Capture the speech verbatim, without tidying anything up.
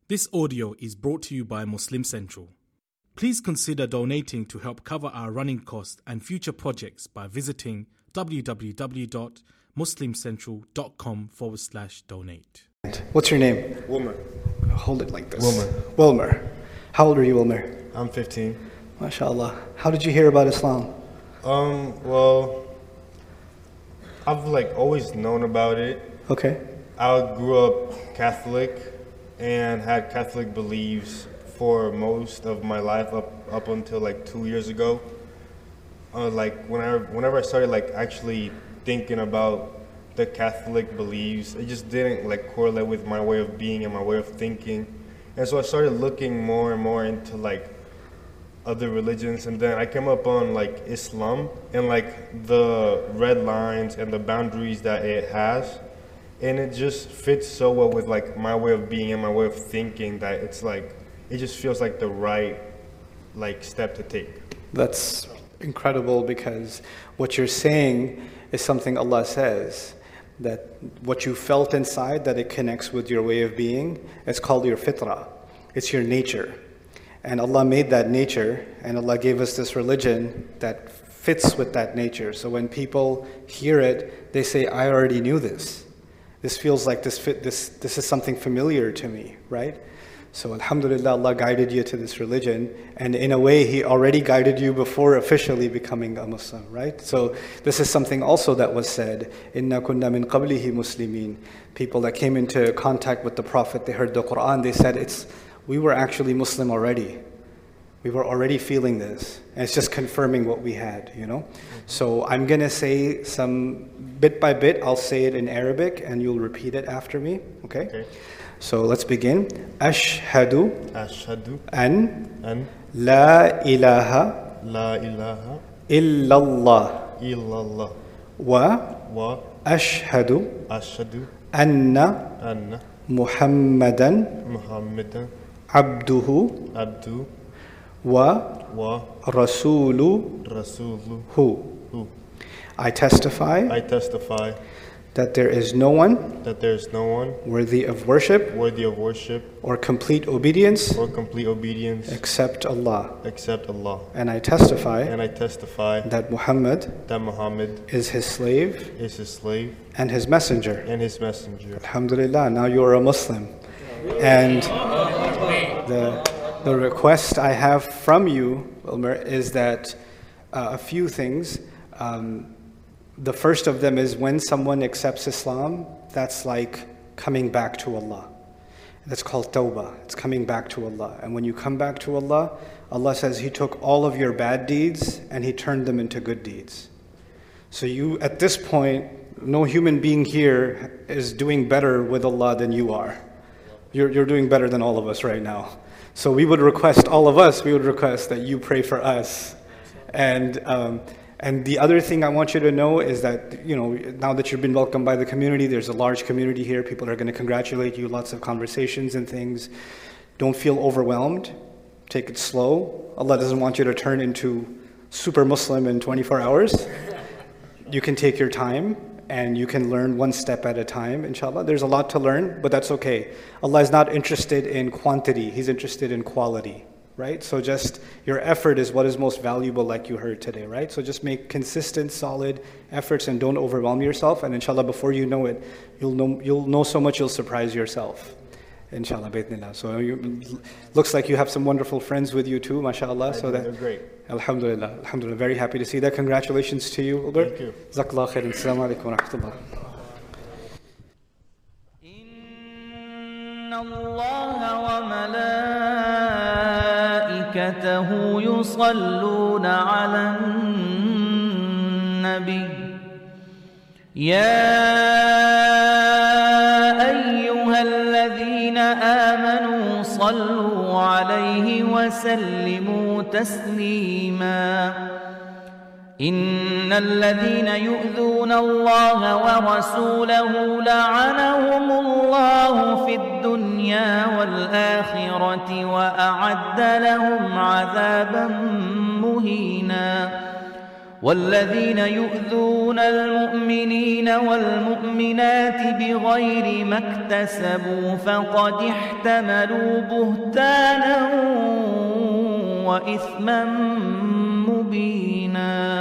This audio is brought to you by Muslim Central. Please consider donating to help cover our running costs and future projects by visiting www.muslimcentral.com forward slash donate. What's your name? Wilmer. Hold it like this. Wilmer. Wilmer. How old are you, Wilmer? I'm fifteen. MashaAllah. How did you hear about Islam? Um, well, I've like always known about it. Okay. I grew up Catholic and had Catholic beliefs for most of my life up up until like two years ago. Uh, like whenever whenever I started like actually thinking about the Catholic beliefs, it just didn't like correlate with my way of being and my way of thinking. And so I started looking more and more into like other religions, and then I came up on like Islam and like the red lines and the boundaries that it has. And it just fits so well with like my way of being and my way of thinking that it's like, it just feels like the right like step to take. That's incredible, because what you're saying is something Allah says, that what you felt inside, that it connects with your way of being. It's called your fitrah. It's your nature. And Allah made that nature, and Allah gave us this religion that fits with that nature. So when people hear it, they say, I already knew this. This feels like this fit, this this is something familiar to me, right? So alhamdulillah, Allah guided you to this religion, and in a way He already guided you before officially becoming a Muslim, right? So this is something also that was said, Inna kunna min qablihi muslimin. People that came into contact with the Prophet, they heard the Quran, they said, it's we were actually Muslim already. We were already feeling this. And it's just confirming what we had, you know? So I'm going to say some, bit by bit, I'll say it in Arabic and you'll repeat it after me, okay? Okay. So let's begin. Ashhadu Ashhadu an an la ilaha la ilaha illallah illallah wa wa ashhadu ashhadu anna anna Muhammadan Muhammadan abduhu abdu wa wa rasuluhu. rasuluhu. I testify I testify that there is no one that there is no one worthy of worship worthy of worship or complete obedience or complete obedience except Allah. except Allah. And I testify And I testify that Muhammad that Muhammad is his slave is his slave and his messenger. and his messenger. Alhamdulillah, now you are a Muslim. And the, the request I have from you, Wilmer, is that uh, a few things. Um, the first of them is when someone accepts Islam, that's like coming back to Allah. That's called tawbah. It's coming back to Allah. And when you come back to Allah, Allah says He took all of your bad deeds and He turned them into good deeds. So you, at this point, no human being here is doing better with Allah than you are. You're, you're doing better than all of us right now. So we would request, all of us, we would request that you pray for us. And um, and the other thing I want you to know is that, you know, now that you've been welcomed by the community, there's a large community here. People are going to congratulate you, lots of conversations and things. Don't feel overwhelmed. Take it slow. Allah doesn't want you to turn into super Muslim in twenty-four hours. You can take your time and you can learn one step at a time, inshallah. There's a lot to learn, but that's okay. Allah is not interested in quantity. He's interested in quality, right? So just your effort is what is most valuable, like you heard today, right? So just make consistent, solid efforts and don't overwhelm yourself. And inshallah, before you know it, you'll know, you'll know so much you'll surprise yourself. Inshallah, baitnillah. So you, looks like you have some wonderful friends with you too, mashallah. So that, they're great. Alhamdulillah, alhamdulillah. Very happy to see that. Congratulations to you, Wilber. Thank you. Jazakallah khairan. Assalamu alaikum wa rahmatullah. Inna Allah wa malaikatahu yusalluna ala nabi. Ya آمنوا صلوا عليه وسلموا تسليما إن الذين يؤذون الله ورسوله لعنهم الله في الدنيا والآخرة وأعد لهم عذابا مهينا والذين يؤذون المؤمنين والمؤمنات بغير ما اكتسبوا فقد احتملوا بهتانا وإثما مبينا.